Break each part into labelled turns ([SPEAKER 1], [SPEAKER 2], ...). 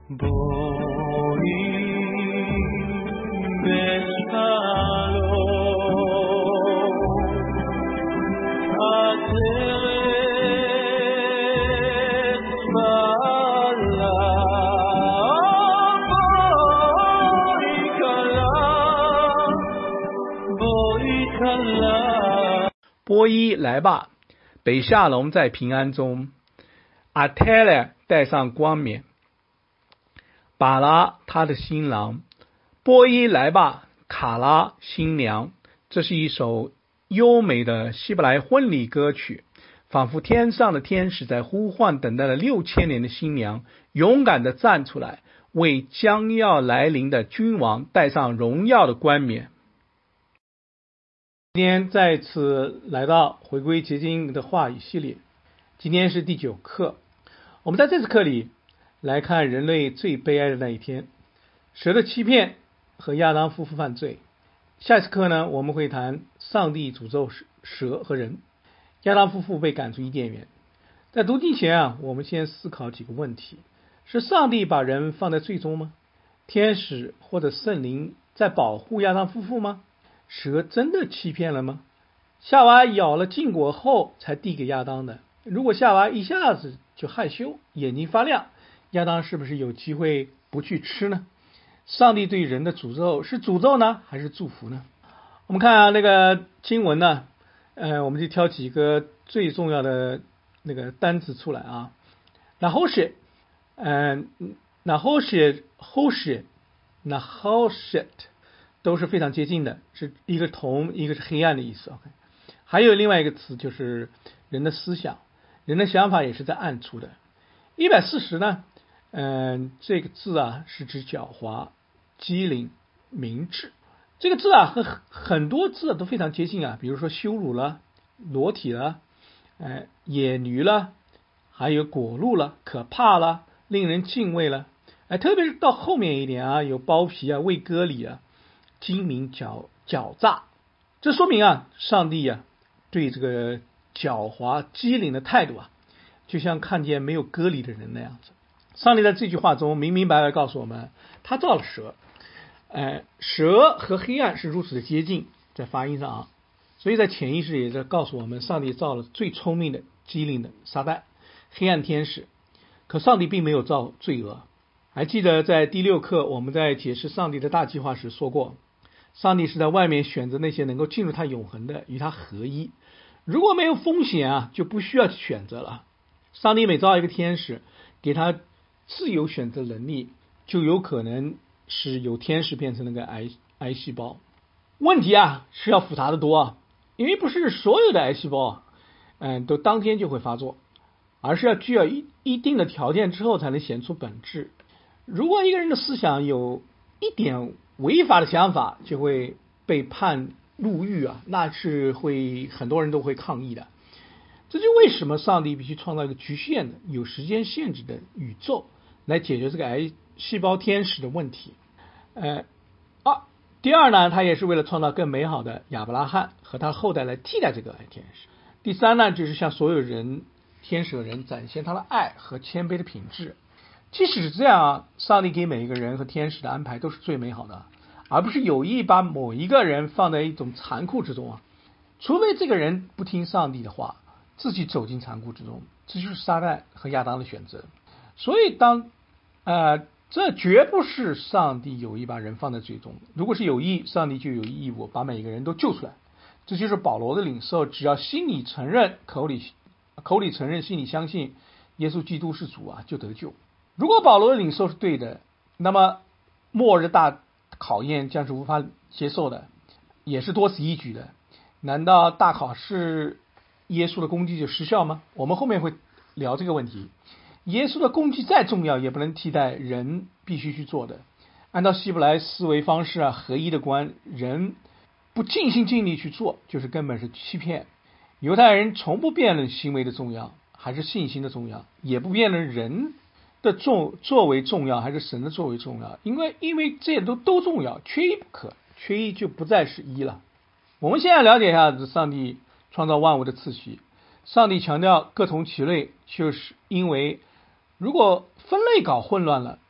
[SPEAKER 1] 波伊来吧，北夏龙在平安中，阿泰勒戴上冠冕，巴拉他的新郎，波伊来吧，卡拉新娘。这是一首优美的希伯来婚礼歌曲，仿佛天上的天使在呼唤等待了6000年的新娘，勇敢地站出来，为将要来临的君王戴上荣耀的冠冕。今天再次来到回归洁净的话语系列，今天是第9课。我们在这次课里来看人类最悲哀的那一天，蛇的欺骗和亚当夫妇犯罪。下一次课呢，我们会谈上帝诅咒蛇和人，亚当夫妇被赶出伊甸园。在读经前我们先思考几个问题：是上帝把人放在最终吗？天使或者圣灵在保护亚当夫妇吗？蛇真的欺骗了吗？夏娃咬了禁果后才递给亚当的，如果夏娃一下子就害羞，眼睛发亮，亚当是不是有机会不去吃呢？上帝对人的诅咒是诅咒呢，还是祝福呢？我们看那个经文呢，我们就挑几个最重要的那个单词出来啊。那后写，都是非常接近的，是一个铜，一个是黑暗的意思。OK， 还有另外一个词就是人的思想，人的想法也是在暗处的。140呢，这个字是指狡猾、机灵、明智。这个字和很多字都非常接近比如说羞辱了、裸体了、野驴了，还有果鹿了、可怕了、令人敬畏了。特别是到后面一点有包皮未割礼精明狡诈，这说明上帝对这个狡猾机灵的态度就像看见没有割礼的人那样子。上帝在这句话中明明白白告诉我们，他造了蛇，蛇和黑暗是如此的接近，在发音上所以在潜意识也在告诉我们，上帝造了最聪明的、机灵的撒旦、黑暗天使，可上帝并没有造罪恶。还记得在第6课我们在解释上帝的大计划时说过，上帝是在外面选择那些能够进入他永恒的，与他合一。如果没有风险就不需要选择了。上帝每造一个天使，给他自由选择能力，就有可能使有天使变成那个癌细胞。问题是要复杂的多因为不是所有的癌细胞都当天就会发作，而是要具有一定的条件之后才能显出本质。如果一个人的思想有一点违法的想法，就会被判入狱那是很多人都会抗议的。这就为什么上帝必须创造一个局限的、有时间限制的宇宙来解决这个癌细胞天使的问题。第二呢，他也是为了创造更美好的亚伯拉罕和他后代来替代这个癌天使。第三呢，就是向所有人、天使人展现他的爱和谦卑的品质。即使是这样上帝给每一个人和天使的安排都是最美好的，而不是有意把某一个人放在一种残酷之中除非这个人不听上帝的话，自己走进残酷之中，这就是撒旦和亚当的选择。所以这绝不是上帝有意把人放在最终，如果是有意，上帝就有义务把每一个人都救出来。这就是保罗的领受，只要心里承认，口里承认，心里相信耶稣基督是主就得救。如果保罗的领受是对的，那么末日大考验将是无法接受的，也是多此一举的。难道大考试耶稣的功绩就失效吗？我们后面会聊这个问题。耶稣的功绩再重要，也不能替代人必须去做的。按照希伯来思维方式合一的观，人不尽心尽力去做，就是根本是欺骗。犹太人从不辩论行为的重要还是信心的重要，也不辩论人的作为重要还是神的作为重要，因为这些都重要，缺一不可，缺一就不再是一了。我们现在了解一下上帝创造万物的次序。上帝强调各从其类，就是因为如果分类搞混乱了，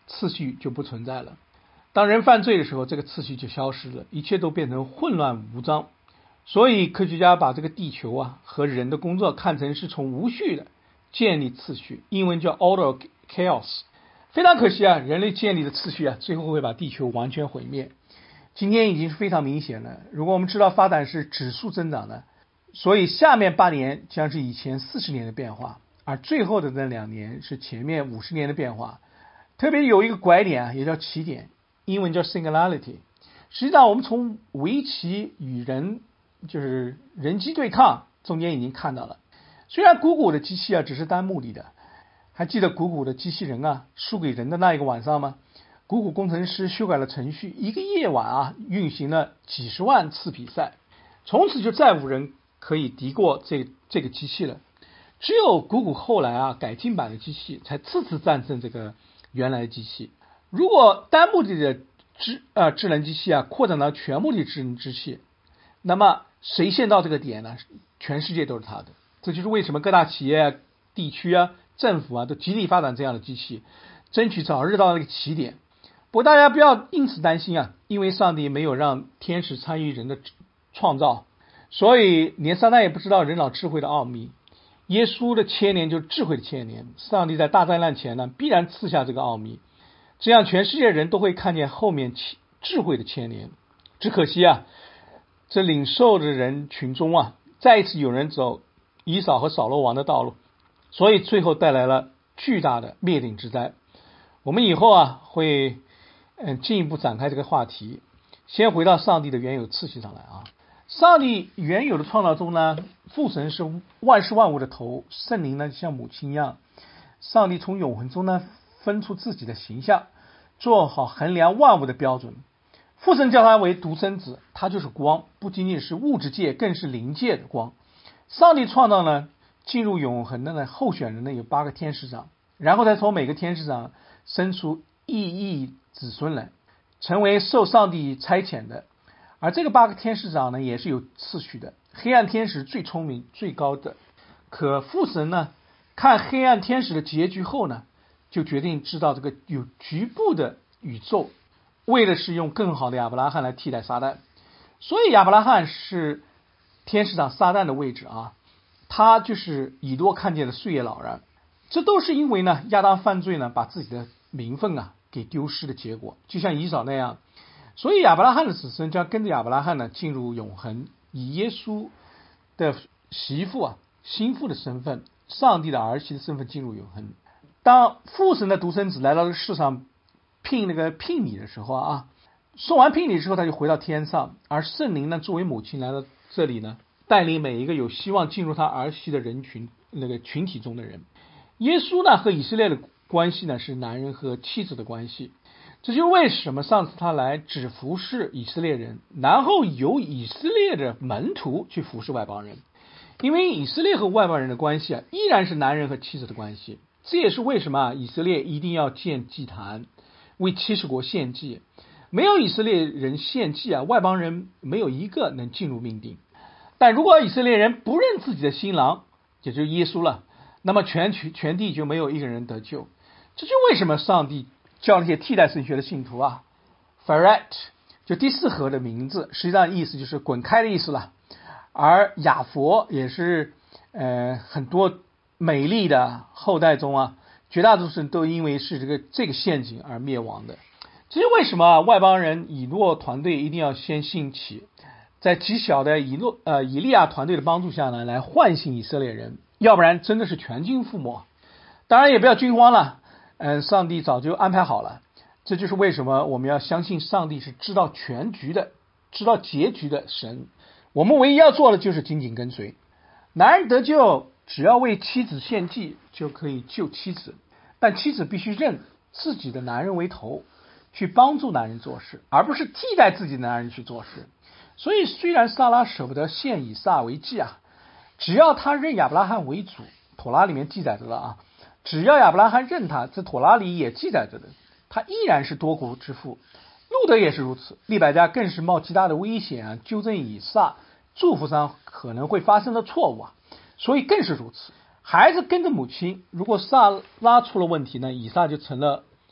[SPEAKER 1] 次序就不存在了。当人犯罪的时候，这个次序就消失了，一切都变成混乱无章。所以科学家把这个地球和人的工作看成是从无序的建立次序，英文叫 order chaos。非常可惜人类建立的次序最后会把地球完全毁灭。今天已经是非常明显了，如果我们知道发展是指数增长的，所以下面8年将是以前40年的变化，而最后的那2年是前面50年的变化。特别有一个拐点也叫起点，英文叫 singularity。 实际上我们从围棋与人就是人机对抗中间已经看到了，虽然古古的机器只是单目的，还记得古古的机器人输给人的那一个晚上吗？古古工程师修改了程序，一个夜晚运行了几十万次比赛，从此就再无人可以敌过这个机器了。只有古古后来改进版的机器才次战胜这个原来的机器。如果单目的智能机器扩展到全目的智能机器，那么谁先到这个点呢？全世界都是他的。这就是为什么各大企业地区政府都极力发展这样的机器，争取早日到那个起点。不过大家不要因此担心因为上帝没有让天使参与人的创造，所以连撒旦也不知道人脑智慧的奥秘。耶稣的1000年就是智慧的1000年，上帝在大灾难前必然赐下这个奥秘，这样全世界人都会看见后面智慧的1000年。只可惜这领受的人群中再一次有人走以扫和扫罗王的道路，所以最后带来了巨大的灭顶之灾。我们以后会进一步展开这个话题。先回到上帝的原有次序上来上帝原有的创造中呢，父神是万事万物的头，圣灵呢像母亲一样。上帝从永恒中呢分出自己的形象，做好衡量万物的标准。父神叫他为独生子，他就是光，不仅仅是物质界，更是灵界的光。上帝创造呢进入永恒的候选人呢有8个天使长，然后再从每个天使长生出裔子孙来，成为受上帝差遣的。而这个8个天使长呢也是有次序的，黑暗天使最聪明最高的，可父神呢看黑暗天使的结局后呢，就决定知道这个有局部的宇宙，为的是用更好的亚伯拉罕来替代撒旦。所以亚伯拉罕是天使长撒旦的位置他就是以诺看见的岁月老人。这都是因为呢亚当犯罪呢把自己的名分给丢失的结果，就像以扫那样。所以亚伯拉罕的子孙将跟着亚伯拉罕呢进入永恒，以耶稣的媳妇的身份，上帝的儿媳的身份进入永恒。当父神的独生子来到这个世上聘礼的时候送完聘礼之后他就回到天上，而圣灵呢作为母亲来到这里呢，带领每一个有希望进入他儿媳的人群群体中的人。耶稣呢和以色列的关系呢是男人和妻子的关系，这就是为什么上次他来只服侍以色列人，然后由以色列的门徒去服侍外邦人。因为以色列和外邦人的关系依然是男人和妻子的关系。这也是为什么以色列一定要建祭坛，为70国献祭。没有以色列人献祭外邦人没有一个能进入命定。但如果以色列人不认自己的新郎，也就是耶稣了，那么全地就没有一个人得救。这就为什么上帝叫那些替代神学的信徒Pharet 就第4河的名字，实际上意思就是滚开的意思了。而雅佛也是很多美丽的后代中绝大多数人都因为是这个陷阱而灭亡的。这是为什么外邦人以诺团队一定要先兴起，在极小的以利亚团队的帮助下呢，来唤醒以色列人，要不然真的是全军覆没。当然也不要惊慌了，上帝早就安排好了。这就是为什么我们要相信上帝是知道全局的，知道结局的神。我们唯一要做的就是紧紧跟随。男人得救只要为妻子献祭就可以救妻子，但妻子必须认自己的男人为头，去帮助男人做事，而不是替代自己的男人去做事。所以虽然撒拉舍不得献以撒为祭只要他认亚伯拉罕为主，妥拉里面记载着了只要亚伯拉罕认他，这妥拉里也记载着的，他依然是多国之父。路德也是如此，利百加更是冒极大的危险纠正以撒祝福上可能会发生的错误所以更是如此。孩子跟着母亲，如果撒拉出了问题呢，以撒就成了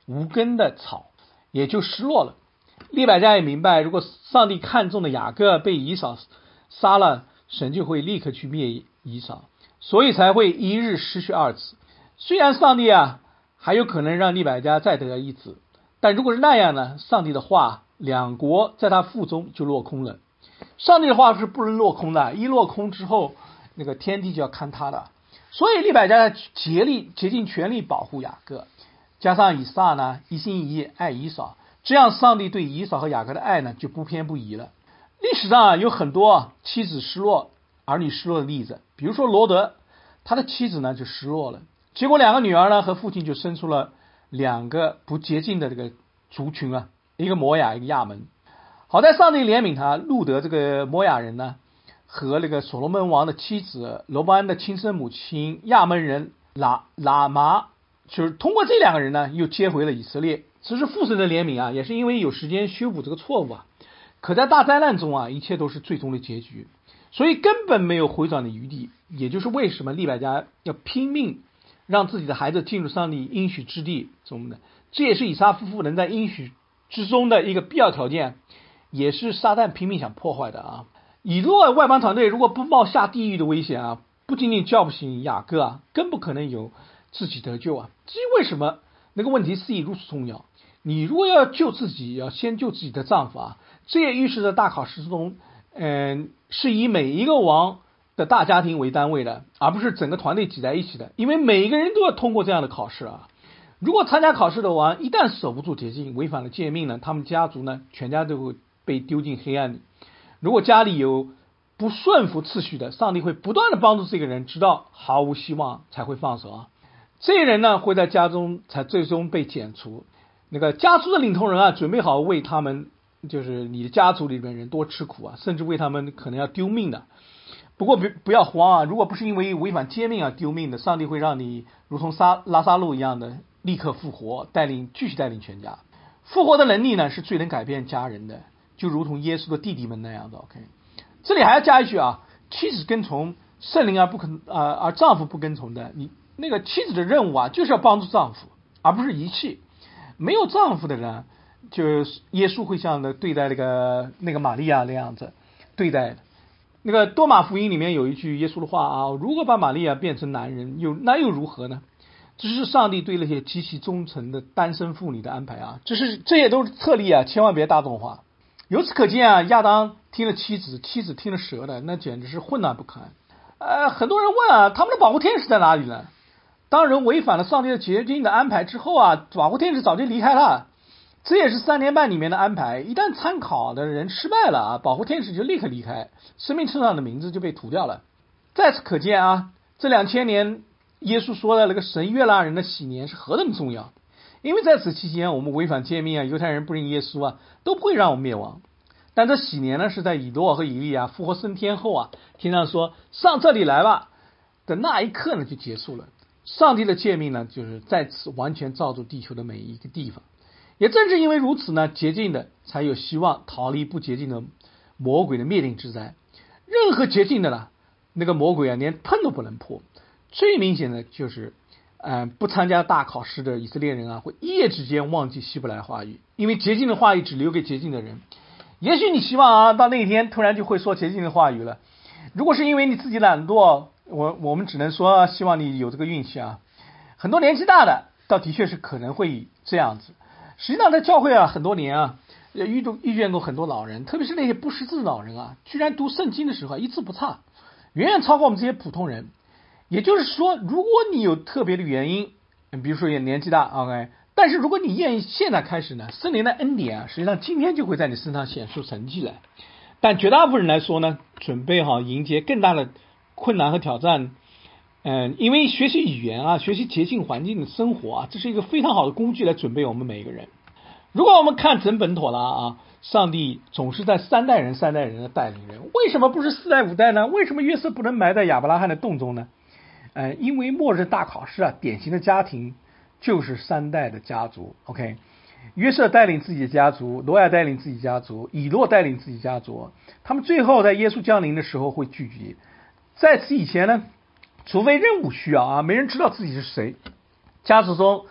[SPEAKER 1] 无根的草，也就失落了。利百加也明白，如果上帝看中的雅各被以扫杀了，神就会立刻去灭以扫，所以才会一日失去二子。虽然上帝还有可能让利百加再得一子，但如果是那样呢，上帝的话两国在他腹中就落空了。上帝的话是不能落空的，一落空之后那个天地就要坍塌的。所以利百加竭尽全力保护雅各，加上以撒呢一心一意爱以扫，这样上帝对以扫和雅各的爱呢就不偏不倚了。历史上有很多妻子失落儿女失落的例子，比如说罗德，他的妻子呢就失落了，结果两个女儿呢和父亲就生出了两个不洁净的这个族群一个摩亚一个亚门。好在上帝怜悯他，路德这个摩亚人呢和那个所罗门王的妻子罗伯安的亲生母亲亚门人喇嘛，就是通过这两个人呢又接回了以色列。这是父神的怜悯也是因为有时间修补这个错误可在大灾难中一切都是最终的结局，所以根本没有回转的余地。也就是为什么利百加要拼命让自己的孩子进入上帝应许之地中的，这也是以撒夫妇能在应许之中的一个必要条件，也是撒旦拼命想破坏的以诺外邦团队如果不冒下地狱的危险不仅仅叫不醒雅各更不可能有自己得救至于为什么那个问题是如此重要，你如果要救自己，要先救自己的丈夫这也预示着大考试中是以每一个王的大家庭为单位的，而不是整个团队挤在一起的，因为每一个人都要通过这样的考试如果参加考试的王一旦守不住节禁，违反了诫命呢，他们家族呢全家都会被丢进黑暗里。如果家里有不顺服次序的，上帝会不断的帮助这个人，直到毫无希望才会放手这些人呢会在家中才最终被剪除。那个家族的领头人准备好为他们，就是你的家族里面人多吃苦甚至为他们可能要丢命的。不过不要慌如果不是因为违反诫命丢命的，上帝会让你如同拉撒路一样的立刻复活，继续带领全家。复活的能力呢是最能改变家人的，就如同耶稣的弟弟们那样的。OK， 这里还要加一句妻子跟从圣灵而丈夫不跟从的，你那个妻子的任务就是要帮助丈夫，而不是遗弃。没有丈夫的人，就是耶稣会像的对待那个玛利亚那样子对待的。那个多马福音里面有一句耶稣的话如果把玛利亚变成男人，那又如何呢？这是上帝对那些极其忠诚的单身妇女的安排这也都是特例千万别大众化。由此可见亚当听了妻子听了蛇的，那简直是混乱不堪。很多人问他们的保护天使在哪里呢？当人违反了上帝的洁净的安排之后保护天使早就离开了。这也是3年半里面的安排，一旦参考的人失败了保护天使就立刻离开，生命册上的名字就被涂掉了。在此可见这2000年耶稣说的那个神悦纳人的喜年是何等重要。因为在此期间我们违反诫命犹太人不认耶稣都不会让我们灭亡。但这喜年呢是在以诺和以利亚复活升天后天上说上这里来吧的那一刻呢就结束了。上帝的诫命呢就是在此完全照住地球的每一个地方。也正是因为如此呢，洁净的才有希望逃离不洁净的魔鬼的灭顶之灾。任何洁净的那个魔鬼连碰都不能破。最明显的就是不参加大考试的以色列人会一夜之间忘记希伯来话语，因为洁净的话语只留给洁净的人。也许你希望到那一天突然就会说洁净的话语了。如果是因为你自己懒惰，我们只能说希望你有这个运气很多年纪大的倒的确是可能会这样子。实际上在教会很多年遇见过很多老人，特别是那些不识字的老人居然读圣经的时候一字不差，远远超过我们这些普通人。也就是说，如果你有特别的原因，比如说也年纪大 OK， 但是如果你愿意现在开始呢，圣灵的恩典实际上今天就会在你身上显出成绩来。但绝大部分人来说呢，准备好迎接更大的困难和挑战。因为学习语言学习洁净环境的生活这是一个非常好的工具来准备我们每一个人。如果我们看整本妥拉上帝总是在3代人的带领人，为什么不是4代5代呢？为什么约瑟不能埋在亚伯拉罕的洞中呢？因为末日大考试典型的家庭就是3代的家族。 OK， 约瑟带领自己的家族，挪亚带领自己家族，以诺带领自己家族，他们最后在耶稣降临的时候会聚集。在此以前呢，除非任务需要没人知道自己是谁，家族中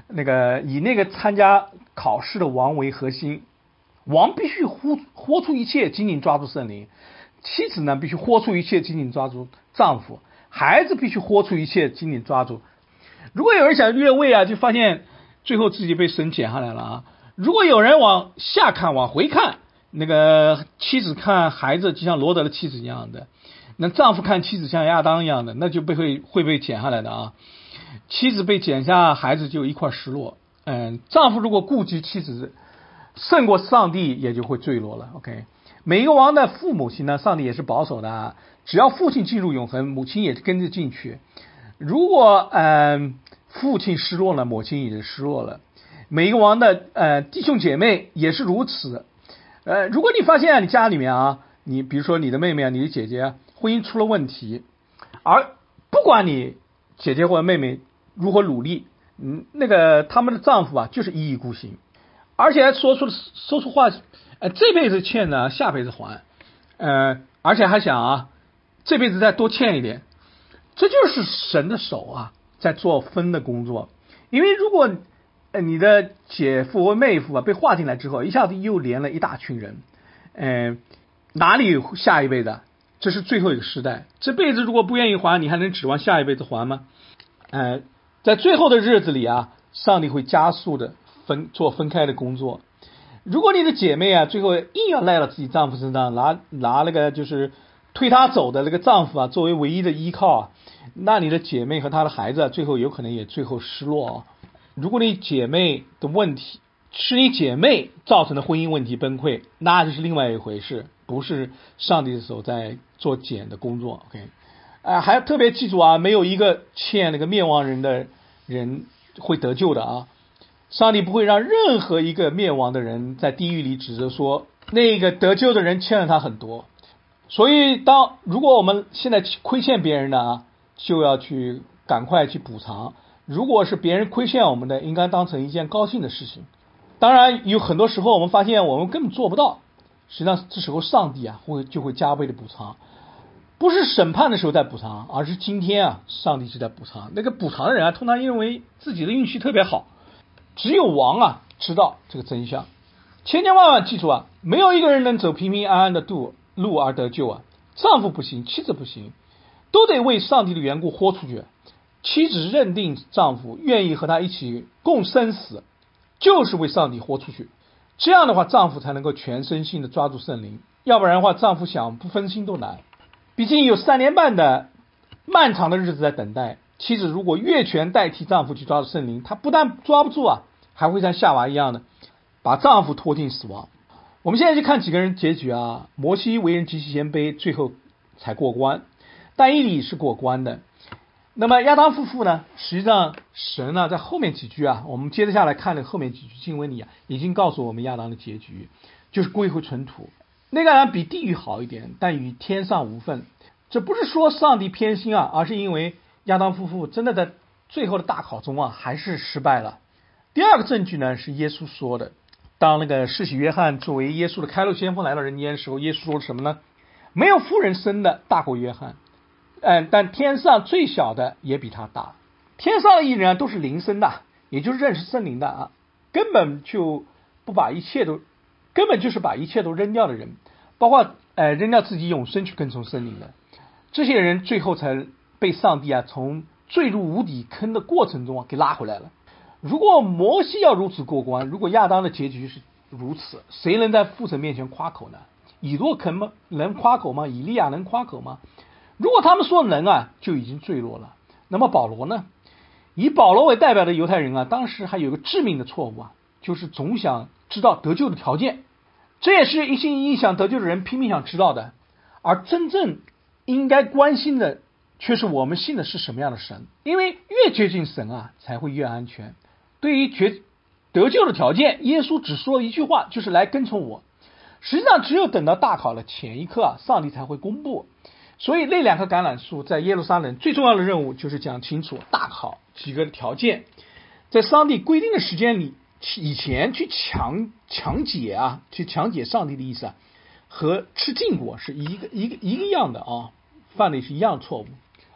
[SPEAKER 1] 以那个参加考试的王为核心，王必须豁出一切，紧紧抓住圣灵；妻子呢，必须豁出一切，紧紧抓住丈夫；孩子必须豁出一切，紧紧抓住。如果有人想越位啊，就发现最后自己被神捡下来了啊！如果有人往下看，往回看，妻子看孩子就像罗德的妻子一样的，那丈夫看妻子像亚当一样的，那就会被捡下来的啊！妻子被捡下，孩子就一块失落。丈夫如果顾及妻子胜过上帝，也就会坠落了。OK， 每一个王的父母亲呢，上帝也是保守的啊，只要父亲进入永恒，母亲也跟着进去。如果父亲失落了，母亲也就失落了。每一个王的弟兄姐妹也是如此。如果你发现你家里面啊，你比如说你的妹妹啊，你的姐姐啊，婚姻出了问题，而不管你姐姐或者妹妹如何努力，他们的丈夫啊就是一意孤行，而且还说出话，这辈子欠呢，下辈子还，而且还想啊，这辈子再多欠一点，这就是神的手啊，在做分的工作。因为如果你的姐夫或妹夫啊被划进来之后，一下子又连了一大群人，哪里有下一辈子？这是最后一个时代，这辈子如果不愿意还，你还能指望下一辈子还吗？在最后的日子里啊，上帝会加速的做分开的工作。如果你的姐妹啊，最后硬要赖到自己丈夫身上，拿就是推她走的那个丈夫啊，作为唯一的依靠啊，那你的姐妹和她的孩子啊，最后有可能也最后失落啊。如果你姐妹的问题是你姐妹造成的婚姻问题崩溃，那就是另外一回事，不是上帝的手在做捡的工作。OK， 还要特别记住啊，没有一个欠那个灭亡人的人会得救的啊。上帝不会让任何一个灭亡的人在地狱里指责说那个得救的人欠了他很多。所以如果我们现在亏欠别人的啊，就要去赶快去补偿。如果是别人亏欠我们的，应该当成一件高兴的事情。当然有很多时候我们发现我们根本做不到，实际上这时候上帝啊就会加倍的补偿，不是审判的时候在补偿，而是今天啊上帝就在补偿。那个补偿的人啊，通常认为自己的运气特别好，只有王啊知道这个真相。千千万万记住啊，没有一个人能走平平安安的路而得救啊。丈夫不行，妻子不行，都得为上帝的缘故豁出去。妻子认定丈夫愿意和他一起共生死，就是为上帝豁出去。这样的话，丈夫才能够全身心的抓住圣灵，要不然的话，丈夫想不分心都难。毕竟有3年半的漫长的日子在等待。妻子如果越权代替丈夫去抓住圣灵，她不但抓不住啊，还会像夏娃一样的把丈夫拖进死亡。我们现在去看几个人结局啊，摩西为人极其谦卑，最后才过关，但以理是过关的。那么亚当夫妇呢，实际上神呢在后面几句啊，我们接着下来看的后面几句经文里啊，已经告诉我们亚当的结局，就是归回尘土。那个人比地狱好一点，但与天上无分。这不是说上帝偏心啊，而是因为亚当夫妇真的在最后的大考中啊，还是失败了。第二个证据呢，是耶稣说的。当那个施洗约翰作为耶稣的开路先锋来到人间的时候，耶稣说了什么呢？没有妇人生的大过约翰，但天上最小的也比他大。天上的艺人啊，都是灵生的，也就是认识圣灵的啊，根本就是把一切都扔掉的人，包括扔掉自己永生去跟从圣灵的这些人，最后才被上帝啊从坠入无底坑的过程中啊给拉回来了。如果摩西要如此过关，如果亚当的结局是如此，谁能在父神面前夸口呢？以诺肯能夸口吗？以利亚能夸口吗？如果他们说能啊，就已经坠落了。那么保罗呢？以保罗为代表的犹太人啊，当时还有个致命的错误啊，就是总想知道得救的条件，这也是一心一意想得救的人拼命想知道的。而真正应该关心的，却是我们信的是什么样的神，因为越接近神啊，才会越安全。对于得救的条件，耶稣只说一句话，就是来跟从我。实际上只有等到大考的前一刻啊，上帝才会公布。所以那2棵橄榄树在耶路撒冷最重要的任务就是讲清楚大考几个条件，在上帝规定的时间里以前去强解上帝的意思啊，和吃禁果是一个样的啊，犯的是一样的错误。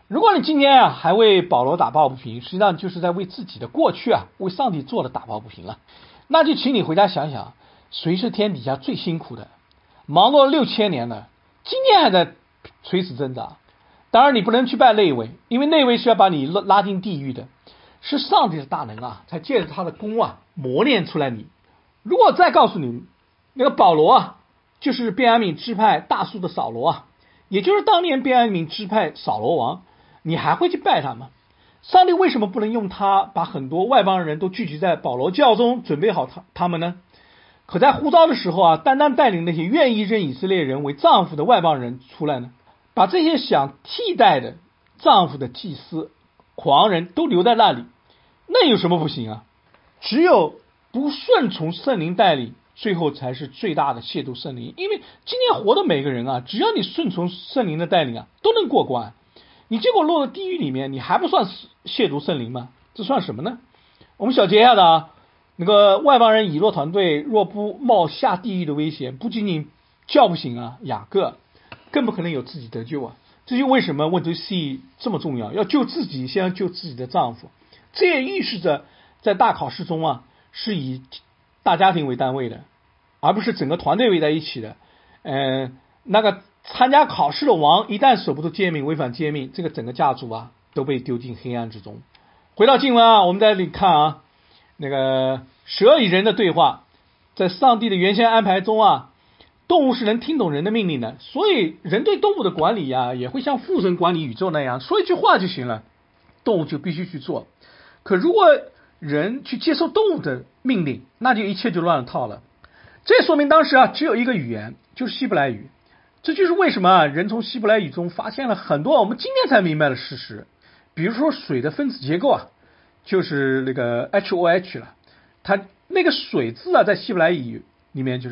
[SPEAKER 1] 如果你今天啊还为保罗打抱不平，实际上就是在为自己的过去啊为上帝做的打抱不平了。那就请你回家想想，谁是天底下最辛苦的，忙碌了6000年了，今天还在垂死挣扎。当然你不能去拜那位，因为那位是要把你拉进地狱的，是上帝的大能啊，才借着他的功啊磨练出来你。如果再告诉你，那个保罗啊就是便雅悯支派大数的扫罗啊，也就是当年便雅悯支派扫罗王，你还会去拜他吗？上帝为什么不能用他把很多外邦人都聚集在保罗教中，准备好他们呢？可在呼召的时候啊，单单带领那些愿意认以色列人为丈夫的外邦人出来呢？把这些想替代的丈夫的祭司、狂人都留在那里，那有什么不行啊？只有不顺从圣灵带领，最后才是最大的亵渎圣灵。因为今天活的每个人啊，只要你顺从圣灵的带领啊，都能过关。你结果落到地狱里面，你还不算亵渎圣灵吗？这算什么呢？我们小结一下的啊，那个外邦人以诺团队若不冒下地狱的危险，不仅仅叫不醒啊雅各，更不可能有自己得救啊。这就为什么问题 C 这么重要，要救自己，先要救自己的丈夫。这也预示着在大考试中啊，是以大家庭为单位的，而不是整个团队围在一起的。那个参加考试的王一旦舍不得诫命，违反诫命，这个整个家族啊都被丢进黑暗之中。回到经文啊，我们在这里看啊，那个蛇与人的对话，在上帝的原先安排中啊，动物是能听懂人的命令的，所以人对动物的管理啊，也会像父神管理宇宙那样，说一句话就行了，动物就必须去做。可如果人去接受动物的命令，那就一切就乱了套了。这说明当时啊，只有一个语言，就是希伯来语。这就是为什么啊，人从希伯来语中发现了很多我们今天才明白的事实。比如说水的分子结构啊，就是那个 HOH 了。它那个水字啊，在希伯来语里面就是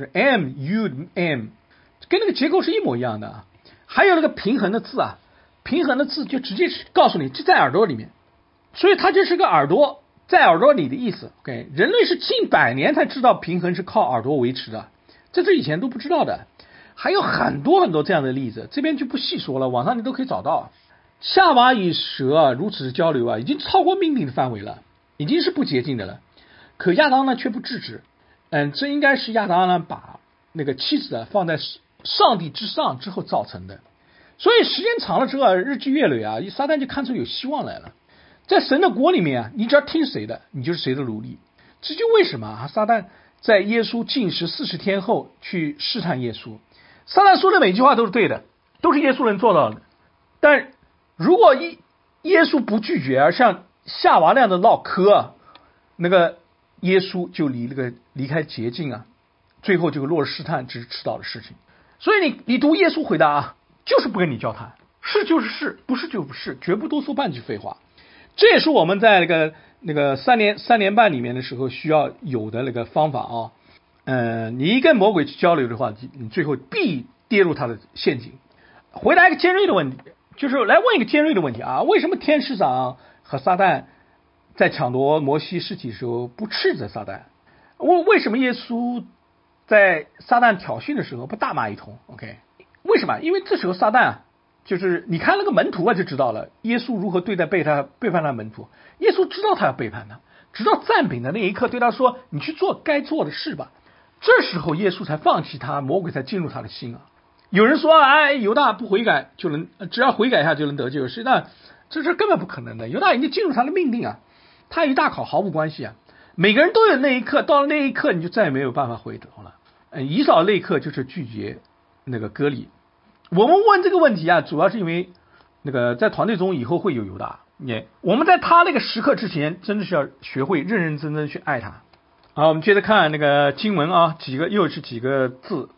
[SPEAKER 1] M， 跟那个结构是一模一样的啊。还有那个平衡的字啊，平衡的字就直接告诉你这在耳朵里面，所以它就是个耳朵在耳朵里的意思。OK， 人类是近100年才知道平衡是靠耳朵维持的，这以前都不知道的。还有很多很多这样的例子，这边就不细说了，网上你都可以找到。夏娃与蛇啊如此交流啊，已经超过命令的范围了，已经是不洁净的了。可亚当呢却不制止，这应该是亚当呢把那个妻子啊放在上帝之上之后造成的。所以时间长了之后，日积月累啊，撒旦就看出有希望来了。在神的国里面啊，你只要听谁的，你就是谁的奴隶。这就为什么啊，撒旦在耶稣禁食40天后去试探耶稣。撒旦说的每句话都是对的，都是耶稣能做到的。但如果耶稣不拒绝，而像夏娃那样的唠嗑啊，那个耶稣就离开捷径啊，最后就落入试探，只是迟早的事情。所以你读耶稣回答啊，就是不跟你交谈，是就是是，不是就不是，绝不多说半句废话。这也是我们在那个3年半里面的时候需要有的那个方法啊。你一跟魔鬼去交流的话，你最后必跌入他的陷阱。回答一个尖锐的问题，就是来问一个尖锐的问题啊，为什么天使长和撒旦在抢夺摩西尸体的时候不斥责撒旦？为什么耶稣在撒旦挑衅的时候不大骂一通 ？OK， 为什么？因为这时候撒旦啊，就是你看那个门徒啊就知道了，耶稣如何对待背叛他的门徒。耶稣知道他要背叛他，直到蘸饼的那一刻对他说：“你去做该做的事吧。”这时候耶稣才放弃他，魔鬼才进入他的心啊。有人说犹大不悔改就能，只要悔改一下就能得救，实际上这是根本不可能的。犹大已经进入他的命令啊，他与大考毫无关系啊。每个人都有那一刻，到了那一刻你就再也没有办法回头了。以扫那一刻就是拒绝那个割礼。我们问这个问题啊，主要是因为那个在团队中以后会有犹大，我们在他那个时刻之前，真的是要学会认认真真去爱他。好，我们接着看那个经文啊，又是几个字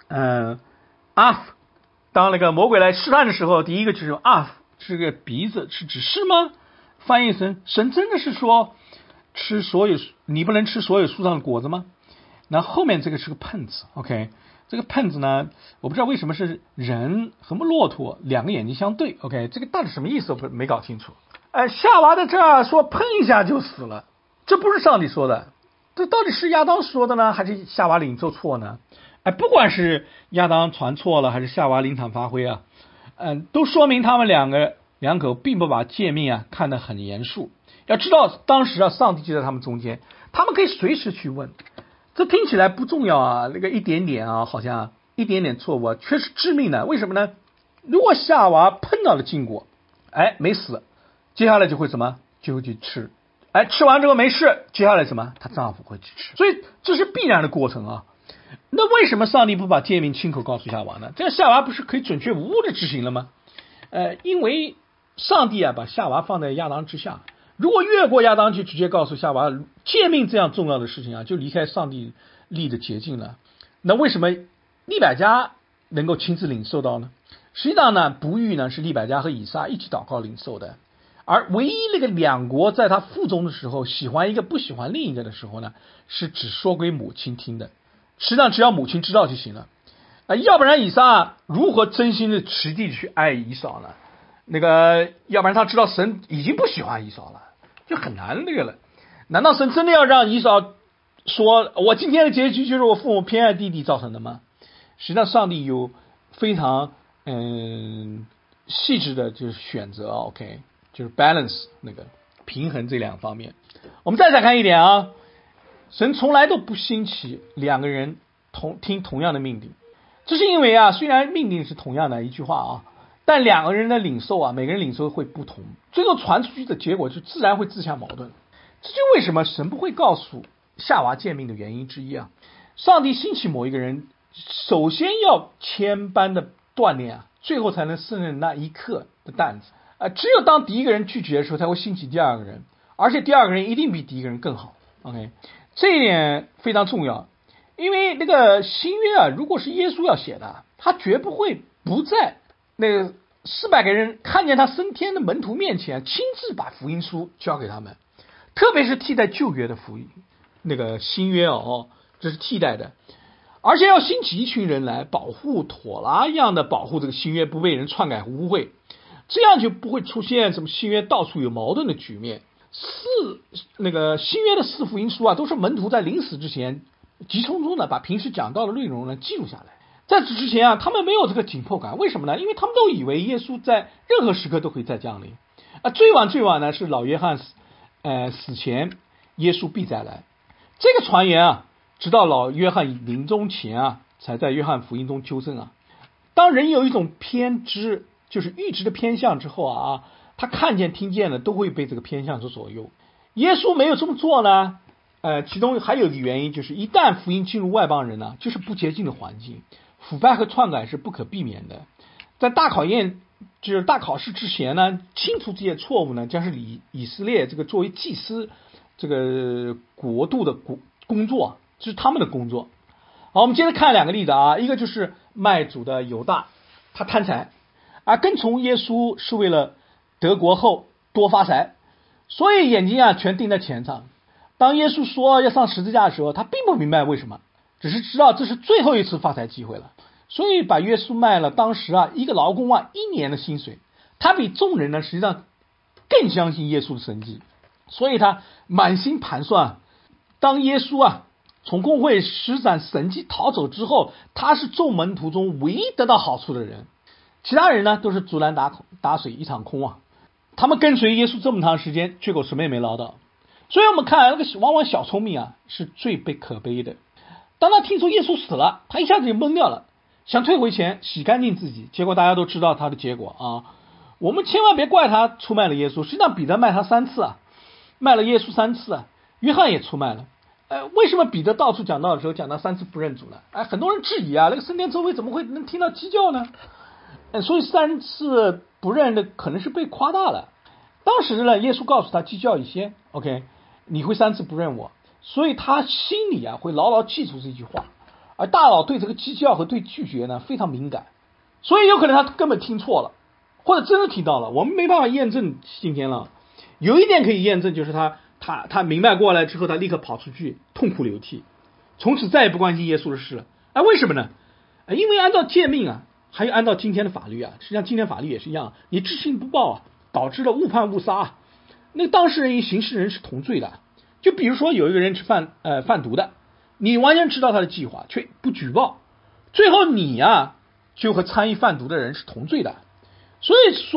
[SPEAKER 1] ，af， 当那个魔鬼来试探的时候，第一个就是 af， 是个鼻子，是指示吗？翻译神真的是说你不能吃所有树上的果子吗？那后面这个是个喷子 ，OK， 这个喷子呢，我不知道为什么是人和骆驼2个眼睛相对 ，OK， 这个到底什么意思我没搞清楚。夏娃在这儿说喷一下就死了，这不是上帝说的。这到底是亚当说的呢，还是夏娃领受错呢？不管是亚当传错了，还是夏娃临场发挥啊，都说明他们两个两口并不把诫命啊看得很严肃。要知道当时啊，上帝就在他们中间，他们可以随时去问。这听起来不重要啊，那个一点点啊，好像一点点错误啊，却是致命的。为什么呢？如果夏娃碰到了禁果，没死，接下来就会什么？就会去吃。吃完之后没事，接下来什么？她丈夫会去吃。所以这是必然的过程啊。那为什么上帝不把诫命亲口告诉夏娃呢？这样夏娃不是可以准确无误的执行了吗？因为上帝啊把夏娃放在亚当之下，如果越过亚当去直接告诉夏娃诫命这样重要的事情啊，就离开上帝立的捷径了。那为什么利百加能够亲自领受到呢？实际上呢，不育呢是利百加和以撒一起祷告领受的，而唯一那个两国在他腹中的时候，喜欢一个不喜欢另一个的时候呢，是只说给母亲听的。实际上只要母亲知道就行了。要不然以撒如何真心的实地去爱以扫呢？要不然他知道神已经不喜欢以扫了，就很难那个了。难道神真的要让以扫说我今天的结局就是我父母偏爱弟弟造成的吗？实际上上帝有非常细致的就是选择 OK， 就是 balance 平衡这两方面。我们再看一点啊，神从来都不兴起两个人听同样的命令。这是因为啊，虽然命令是同样的一句话啊，但两个人的领受啊，每个人领受会不同，最后传出去的结果就自然会自相矛盾。这就为什么神不会告诉夏娃诫命的原因之一啊。上帝兴起某一个人，首先要千般的锻炼啊，最后才能胜任那一刻的担子只有当第一个人拒绝的时候，才会兴起第二个人，而且第二个人一定比第一个人更好。OK， 这一点非常重要。因为那个新约啊，如果是耶稣要写的，他绝不会不在400个人看见他升天的门徒面前亲自把福音书交给他们，特别是替代旧约的福音，新约这是替代的，而且要兴起一群人来保护妥拉一样的保护这个新约不被人篡改污秽，这样就不会出现什么新约到处有矛盾的局面。新约的4福音书啊，都是门徒在临死之前急匆匆的把平时讲到的内容呢记录下来。在此之前啊，他们没有这个紧迫感，为什么呢？因为他们都以为耶稣在任何时刻都可以再降临最晚呢是老约翰死前耶稣必再来。这个传言啊，直到老约翰临终前啊，才在约翰福音中纠正啊。当人有一种偏知，就是预知的偏向之后啊，他看见听见的都会被这个偏向所左右。耶稣没有这么做呢，其中还有一个原因，就是一旦福音进入外邦人呢，就是不洁净的环境，腐败和篡改是不可避免的。在大考试之前呢，清除这些错误呢，将是以色列这个作为祭司这个国度的工作，这是他们的工作。好，我们接着看两个例子啊，一个就是卖主的犹大，他贪财，跟从耶稣是为了得国后多发财，所以眼睛啊全盯在钱上。当耶稣说要上十字架的时候，他并不明白为什么，只是知道这是最后一次发财机会了，所以把耶稣卖了当时啊一个劳工1年的薪水。他比众人呢实际上更相信耶稣的神迹，所以他满心盘算，当耶稣啊从公会施展神迹逃走之后，他是众门徒中唯一得到好处的人，其他人呢都是竹篮打水一场空啊。他们跟随耶稣这么长时间，结果什么也没捞到。所以我们看往往小聪明啊是最可悲的。当他听说耶稣死了，他一下子就懵掉了，想退回钱洗干净自己，结果大家都知道他的结果啊。我们千万别怪他出卖了耶稣，实际上彼得卖他3次啊，卖了耶稣3次啊，约翰也出卖了。为什么彼得到处讲道的时候讲到3次不认主呢？很多人质疑啊，升天周会怎么会能听到鸡叫呢？所以3次不认的可能是被夸大了。当时呢，耶稣告诉他鸡叫一些 ，OK， 你会3次不认我，所以他心里啊会牢牢记住这句话，而大脑对这个鸡叫和对拒绝呢非常敏感，所以有可能他根本听错了，或者真的听到了，我们没办法验证今天了。有一点可以验证，就是他明白过来之后，他立刻跑出去痛哭流涕，从此再也不关心耶稣的事了。为什么呢？因为按照诫命啊，还有按照今天的法律啊，实际上今天法律也是一样，你知情不报啊，导致了误判误杀，那个当事人与刑事人是同罪的。就比如说有一个人是贩毒的，你完全知道他的计划，却不举报，最后你啊就和参与贩毒的人是同罪的。所以说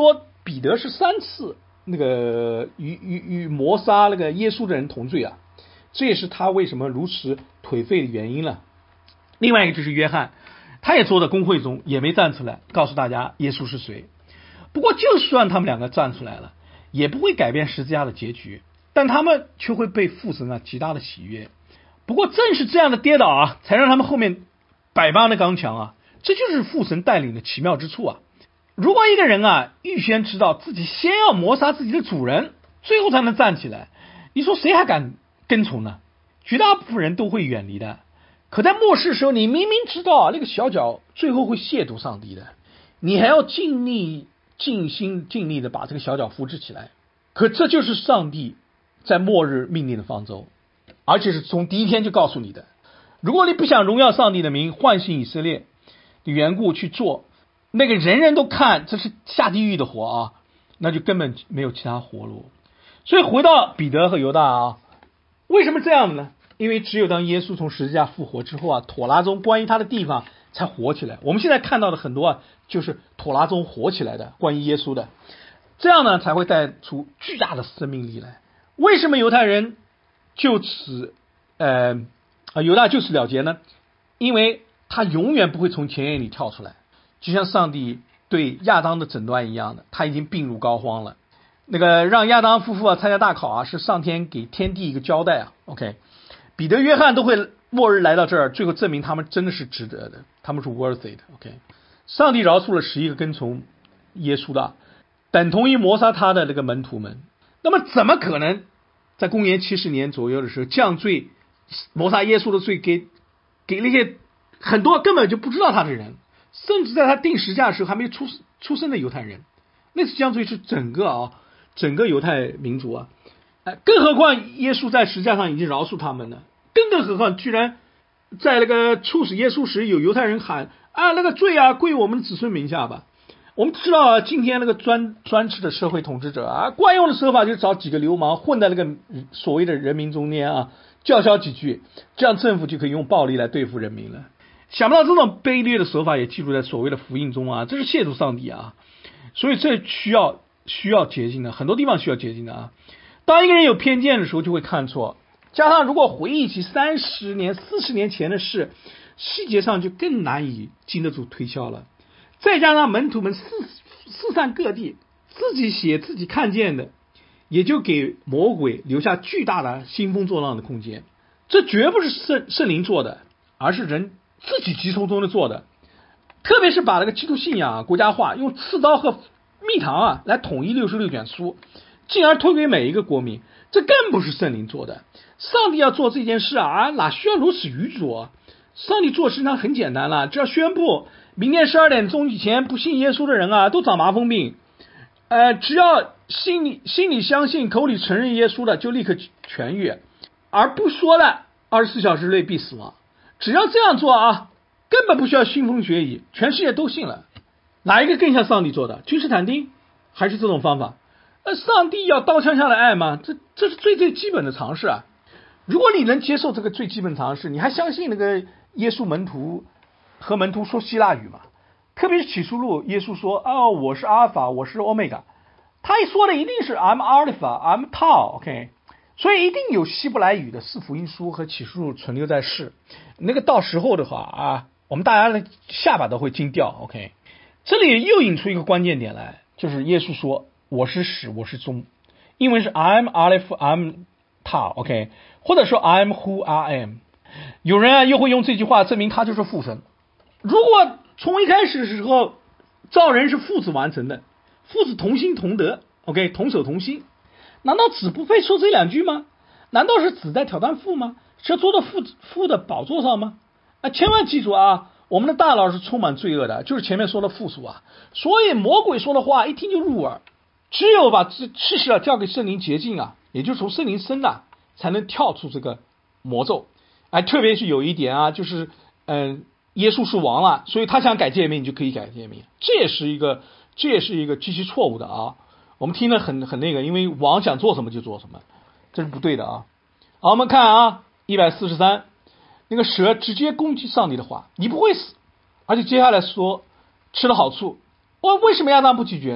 [SPEAKER 1] 彼得是3次那个与谋杀那个耶稣的人同罪啊，这也是他为什么如此颓废的原因了。另外一个就是约翰，他也坐在公会中，也没站出来告诉大家耶稣是谁。不过就算他们两个站出来了，也不会改变十字架的结局，但他们却会被父神啊极大的喜悦。不过正是这样的跌倒啊，才让他们后面百般的刚强啊，这就是父神带领的奇妙之处啊。如果一个人啊预先知道自己先要谋杀自己的主人，最后才能站起来，你说谁还敢跟从呢？绝大部分人都会远离的。可在末世的时候，你明明知道啊那个小脚最后会亵渎上帝的，你还要尽心尽力的把这个小脚扶持起来。可这就是上帝在末日命令的方舟，而且是从第一天就告诉你的。如果你不想荣耀上帝的名，唤醒以色列的缘故去做那个人人都看这是下地狱的活啊，那就根本没有其他活路。所以回到彼得和犹大啊，为什么这样呢？因为只有当耶稣从十字架复活之后啊，妥拉中关于他的地方才活起来。我们现在看到的很多啊，就是妥拉中活起来的关于耶稣的，这样呢才会带出巨大的生命力来。为什么犹太人就此犹大就此了结呢？因为他永远不会从前言里跳出来，就像上帝对亚当的诊断一样的，他已经病入膏肓了。那个让亚当夫妇啊参加大考啊，是上天给天地一个交代啊。OK， 彼得、约翰都会末日来到这儿，最后证明他们真的是值得的，他们是 worthy 的。OK， 上帝饶恕了11个跟从耶稣的，等同于谋杀他的那个门徒们。那么怎么可能在公元70年左右的时候降罪谋杀耶稣的罪给那些很多根本就不知道他的人，甚至在他定十字架的时候还没出生的犹太人？那次降罪是整个犹太民族啊，更何况耶稣在十字架上已经饶恕他们了，更何况居然在那个处死耶稣时，有犹太人喊啊那个罪啊归我们子孙名下吧。我们知道啊，今天那个专制的社会统治者啊，惯用的手法就是找几个流氓混在那个所谓的人民中间啊，叫嚣几句，这样政府就可以用暴力来对付人民了。想不到这种卑劣的手法也记录在所谓的福音中啊，这是亵渎上帝啊！所以这需要洁净的，很多地方需要洁净的啊。当一个人有偏见的时候，就会看错，加上如果回忆起30年、40年前的事，细节上就更难以经得住推敲了。再加上门徒们四散各地，自己写自己看见的，也就给魔鬼留下巨大的兴风作浪的空间。这绝不是圣灵做的，而是人自己急匆匆的做的。特别是把那个基督信仰国家化，用刺刀和蜜糖啊来统一66卷书，进而推给每一个国民，这更不是圣灵做的。上帝要做这件事啊，哪需要如此愚拙？上帝做事上很简单了，只要宣布明天12点钟以前不信耶稣的人啊都长麻风病，只要心里相信，口里承认耶稣的就立刻痊愈，而不说的24小时内必死亡。只要这样做啊，根本不需要腥风血雨，全世界都信了。哪一个更像上帝做的？君士坦丁还是这种方法？上帝要刀枪下的爱吗？这是最基本的常识啊！如果你能接受这个最基本常识，你还相信那个耶稣门徒说希腊语吗？特别是启示录，耶稣说我是阿尔法，我是欧米伽，他一说的一定是 I'm Alpha I'm Tau OK， 所以一定有希伯来语的4福音书和启示录存留在世。那个到时候的话啊，我们大家的下巴都会惊掉 OK。 这里又引出一个关键点来，就是耶稣说我是始我是终，英文是 I'm Aleph I'm Tau OK， 或者说 I'm who I am。 有人啊又会用这句话证明他就是父神。如果从一开始的时候造人是父子完成的，父子同心同德 OK， 同手同心，难道子不配说这2句吗？难道是子在挑战父吗？是要坐到父的宝座上吗？千万记住啊，我们的大脑是充满罪恶的，就是前面说的复数啊，所以魔鬼说的话一听就入耳。只有把事实啊交给圣灵洁净啊，也就是从圣灵生的，才能跳出这个魔咒。特别是有一点啊，就是耶稣是王了，所以他想改诫命，你就可以改诫命，这也是一个极其错误的啊。我们听得很那个，因为王想做什么就做什么，这是不对的啊。好，我们看啊143，那个蛇直接攻击上帝的话，你不会死，而且接下来说吃了好处。为什么亚当不拒绝呢？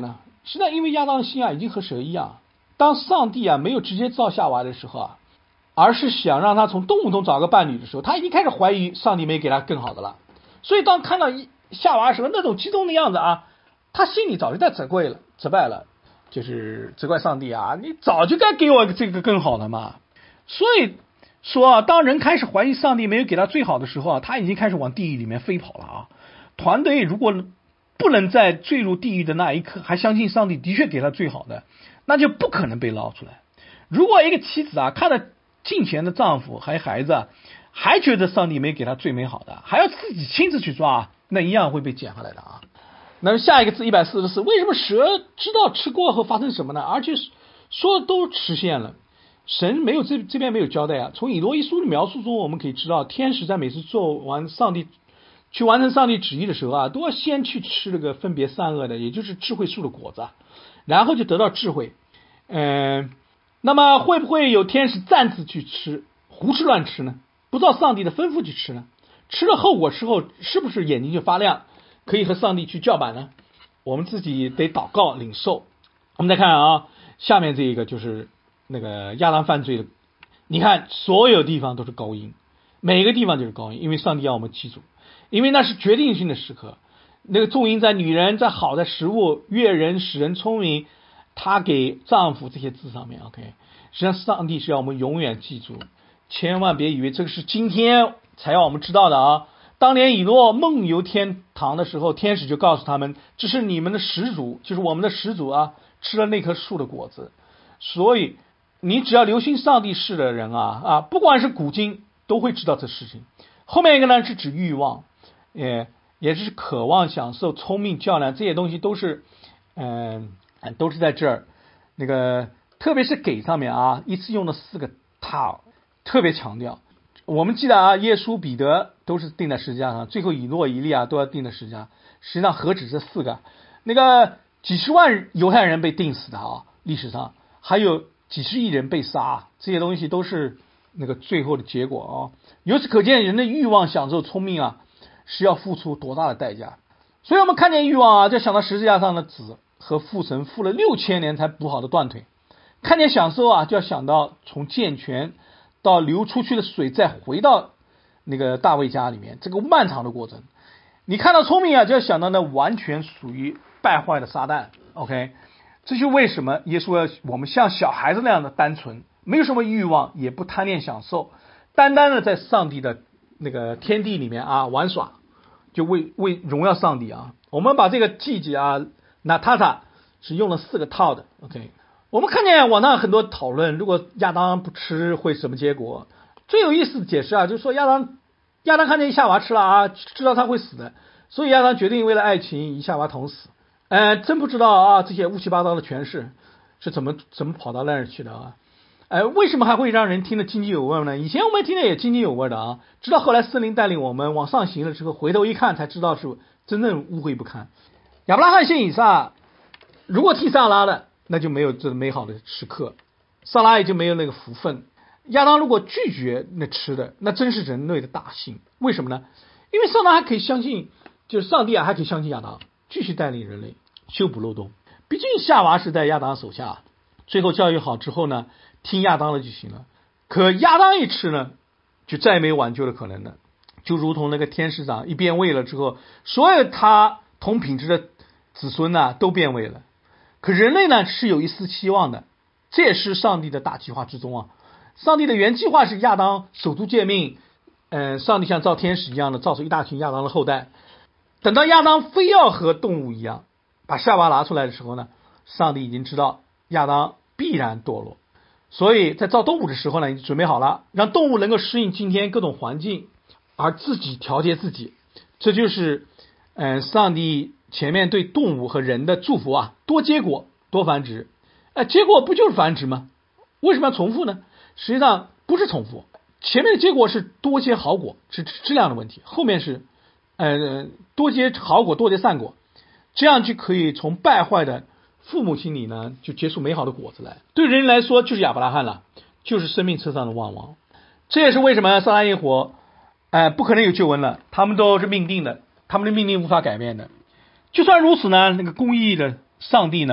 [SPEAKER 1] 实际上因为亚当的心啊已经和蛇一样，当上帝啊没有直接造夏娃的时候啊，而是想让他从动物中找个伴侣的时候，他已经开始怀疑上帝没给他更好的了。所以当看到夏娃的时候，那种激动的样子啊，他心里早就在责备了，就是责怪上帝啊，你早就该给我这个更好的嘛。所以说啊，当人开始怀疑上帝没有给他最好的时候啊，他已经开始往地狱里面飞跑了啊。团队如果不能在坠入地狱的那一刻还相信上帝的确给他最好的，那就不可能被捞出来。如果一个妻子啊看到近前的丈夫还有孩子啊，还觉得上帝没给他最美好的，还要自己亲自去抓，那一样会被捡回来的啊。那么下一个字144，为什么蛇知道吃过后发生什么呢？而且说都实现了，神没有这边没有交代啊。从以罗一书的描述中，我们可以知道，天使在每次做完去完成上帝旨意的时候啊，都要先去吃这个分别善恶的，也就是智慧树的果子，然后就得到智慧。那么会不会有天使擅自去吃，胡吃乱吃呢？不照上帝的吩咐去吃呢？吃了后果之后，是不是眼睛就发亮，可以和上帝去叫板呢？我们自己得祷告领受。我们再看啊，下面这一个就是那个亚当犯罪的，你看所有地方都是高音，每个地方就是高音，因为上帝要我们记住，因为那是决定性的时刻。那个重音在女人，在好的食物，悦人使人聪明，他给丈夫这些字上面 OK。 实际上上帝是要我们永远记住，千万别以为这个是今天才要我们知道的啊。当年以诺梦游天堂的时候，天使就告诉他们，这是你们的始祖，就是我们的始祖啊，吃了那棵树的果子。所以你只要留心上帝事的人不管是古今都会知道这事情。后面一个呢是指欲望，也是渴望享受聪明较量，这些东西都是都是在这儿。那个特别是给上面啊，一次用了4个套，特别强调。我们记得啊，耶稣彼得都是钉在十字架上，最后以诺以利亚都要钉在十字架，实际上何止这4个，那个几十万犹太人被钉死的啊，历史上还有几十亿人被杀，这些东西都是那个最后的结果啊。由此可见，人的欲望享受聪明是要付出多大的代价。所以我们看见欲望就想到十字架上的子和父神付了6000年才补好的断腿，看见享受就要想到从健全到流出去的水再回到那个大卫家里面，这个漫长的过程。你看到聪明就要想到那完全属于败坏的撒旦 OK。 这就为什么耶稣要我们像小孩子那样的单纯，没有什么欲望，也不贪恋享受，单单的在上帝的那个天地里面玩耍，就为荣耀上帝我们把这个季节Natata 是用了4个套的 OK。我们看见网上很多讨论，如果亚当不吃会什么结果？最有意思的解释就是说亚当看见夏娃吃了知道他会死的，所以亚当决定为了爱情与夏娃同死。真不知道这些乌七八糟的诠释是怎么跑到那儿去的为什么还会让人听得津津有味呢？以前我们听得也津津有味的直到后来圣灵带领我们往上行了之后，回头一看才知道是真正污秽不堪。亚伯拉罕献以撒，如果替撒拉的，那就没有这美好的时刻，撒拉也就没有那个福分。亚当如果拒绝那吃的，那真是人类的大幸。为什么呢？因为上帝还可以相信，就是上帝还可以相信亚当，继续带领人类修补漏洞。毕竟夏娃是在亚当手下，最后教育好之后呢，听亚当的就行了。可亚当一吃呢，就再也没有挽救的可能了。就如同那个天使长一变味了之后，所有他同品质的子孙都变味了。可人类呢是有一丝希望的，这也是上帝的大计划之中上帝的原计划是亚当守住诫命，上帝像造天使一样的造出一大群亚当的后代。等到亚当非要和动物一样把夏娃拿出来的时候呢，上帝已经知道亚当必然堕落，所以在造动物的时候呢，已经准备好了，让动物能够适应今天各种环境，而自己调节自己。这就是上帝前面对动物和人的祝福多结果多繁殖。结果不就是繁殖吗？为什么要重复呢？实际上不是重复，前面的结果是多结好果，是质量的问题，后面是多结好果多结善果，这样就可以从败坏的父母心里呢就结出美好的果子来。对人来说就是亚伯拉罕了，就是生命车上的望王。这也是为什么撒拉耶火不可能有救恩了，他们都是命定的，他们的命令无法改变的。就算如此呢，那个公义的上帝呢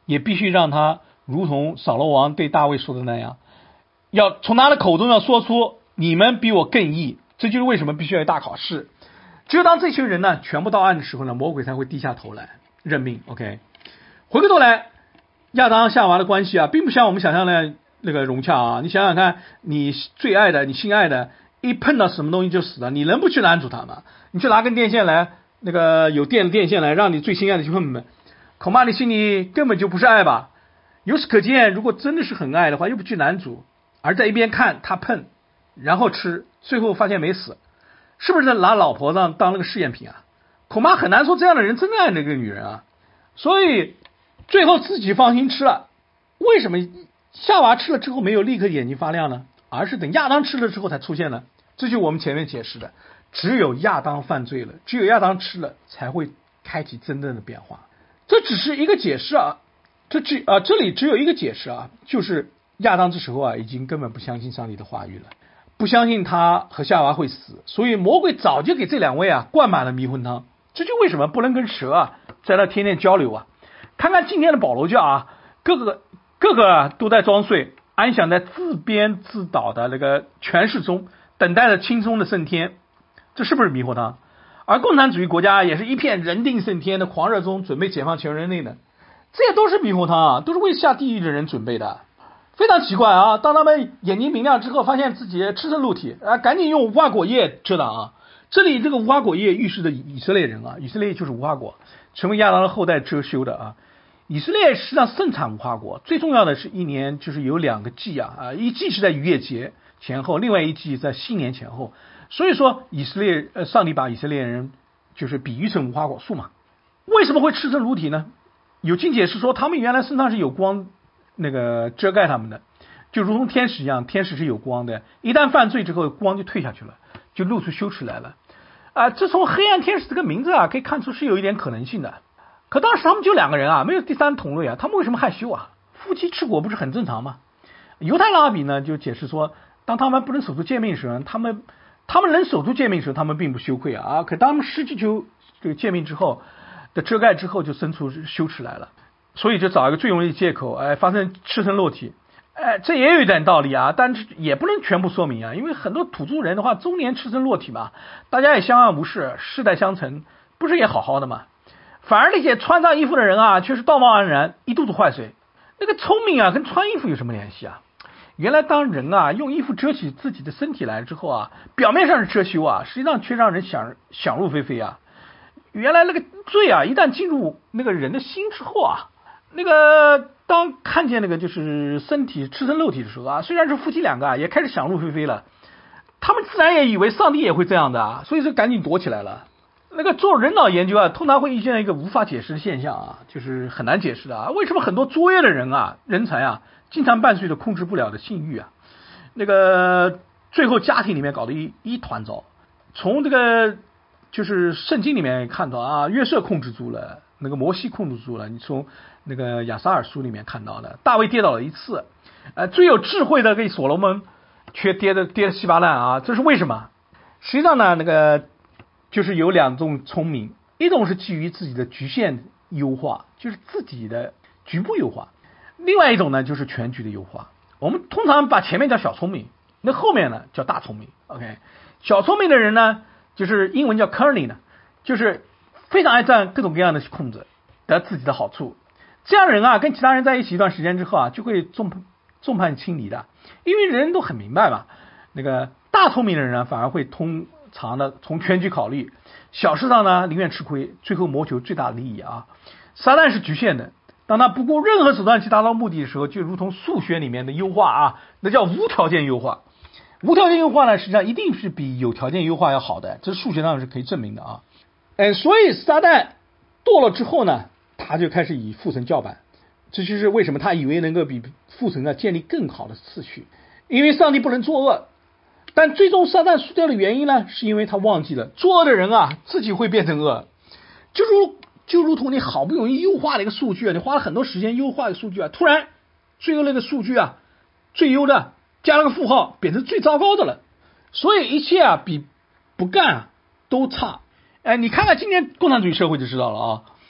[SPEAKER 2] 也必须让他如同扫罗王对大卫说的那样，要从他的口中要说出你们比我更义。这就是为什么必须要有大考试。只有当这群人呢全部到案的时候呢，魔鬼才会低下头来认命。OK， 回过头来，亚当夏娃的关系啊，并不像我们想象的那个融洽啊。你想想看，你最爱的、你心爱的，一碰到什么东西就死了，你能不去拦阻他吗？你去拿根电线来，那个有电的电线来，让你最心爱的去碰，恐怕你心里根本就不是爱吧。由此可见，如果真的是很爱的话，又不去拦阻，而在一边看他碰，然后吃，最后发现没死，是不是拿老婆当那个试验品啊？恐怕很难说这样的人真的爱那个女人啊。所以最后自己放心吃了。为什么夏娃吃了之后没有立刻眼睛发亮呢？而是等亚当吃了之后才出现呢？这就是我们前面解释的，只有亚当犯罪了，只有亚当吃了，才会开启真正的变化。这只是一个解释啊，这里只有一个解释啊，就是亚当这时候啊已经根本不相信上帝的话语了，不相信他和夏娃会死，所以魔鬼早就给这两位啊灌满了迷魂汤。这就为什么不能跟蛇啊在那天天交流啊。看看今天的保罗教啊，各个都在装睡，安享在自编自导的那个权势中，等待着轻松的升天，这是不是迷惑他？而共产主义国家也是一片人定胜天的狂热中，准备解放全人类的，这些都是迷惑他啊，都是为下地狱的人准备的。非常奇怪啊！当他们眼睛明亮之后，发现自己赤身露体啊，赶紧用无花果叶遮挡啊。这里这个无花果叶预示的以色列人啊，以色列就是无花果，成为亚当的后代遮羞的啊。以色列实际上盛产无花果，最重要的是一年就是有2个季啊，一季是在逾越节前后，另外一季在新年前后。所以说上帝把以色列人就是比喻成无花果树嘛。为什么会赤身露体呢？有经解释说他们原来身上是有光那个遮盖他们的，就如同天使一样，天使是有光的，一旦犯罪之后光就退下去了，就露出羞耻来了啊。这从黑暗天使这个名字啊可以看出是有一点可能性的。可当时他们就2个人啊，没有第三同类啊，他们为什么害羞啊？夫妻吃果不是很正常吗？犹太拉比呢就解释说，当他们不能守住诫命时，他们能守住诫命时，他们并不羞愧啊。可当他们失去这个诫命之后的遮盖之后，就生出羞耻来了，所以就找一个最容易的借口，发生赤身裸体，这也有一点道理啊，但是也不能全部说明啊，因为很多土著人的话，中年赤身裸体嘛，大家也相安无事，世代相承，不是也好好的嘛？反而那些穿上衣服的人啊，却是道貌岸然，一肚子坏水。那个聪明啊，跟穿衣服有什么联系啊？原来当人啊用衣服遮起自己的身体来之后啊，表面上是遮羞啊，实际上却让人想入非非啊。原来那个罪啊，一旦进入那个人的心之后啊，那个当看见那个就是身体赤身露体的时候啊，虽然是夫妻2个啊，也开始想入非非了。他们自然也以为上帝也会这样的啊，所以就赶紧躲起来了。那个做人脑研究啊，通常会遇见一个无法解释的现象啊，就是很难解释的啊。为什么很多卓越的人啊、人才啊，经常伴随着控制不了的性欲啊？那个最后家庭里面搞得一团糟。从这个就是圣经里面看到啊，约瑟控制住了，那个摩西控制住了。你从那个亚撒尔书里面看到的，大卫跌倒了1次，最有智慧的给所罗门却跌得稀巴烂啊，这是为什么？实际上呢，那个就是有2种聪明，一种是基于自己的局限优化，就是自己的局部优化；另外一种呢就是全局的优化。我们通常把前面叫小聪明，那后面呢叫大聪明。OK， 小聪明的人呢，就是英文叫 cunning 呢，就是非常爱占各种各样的空子，得自己的好处。这样人啊，跟其他人在一起一段时间之后啊，就会众叛亲离的，因为人都很明白嘛。那个大聪明的人呢，反而会通常的从全局考虑，小事上呢宁愿吃亏，最后谋求最大的利益啊。撒旦是局限的，当他不顾任何手段去达到目的的时候，就如同数学里面的优化啊，那叫无条件优化。无条件优化呢，实际上一定是比有条件优化要好的，这数学上是可以证明的啊。所以撒旦堕落之后呢，他就开始以父神叫板，这就是为什么他以为能够比父神建立更好的次序，因为上帝不能作恶。但最终撒旦输掉的原因呢，是因为他忘记了作恶的人啊自己会变成恶，就如同你好不容易优化了一个数据啊，你花了很多时间优化一个数据啊，突然最优那个数据啊，最优的加了个负号，变成最糟糕的了。所以一切啊比不干啊都差。你看看今天共产主义社会就知道了啊。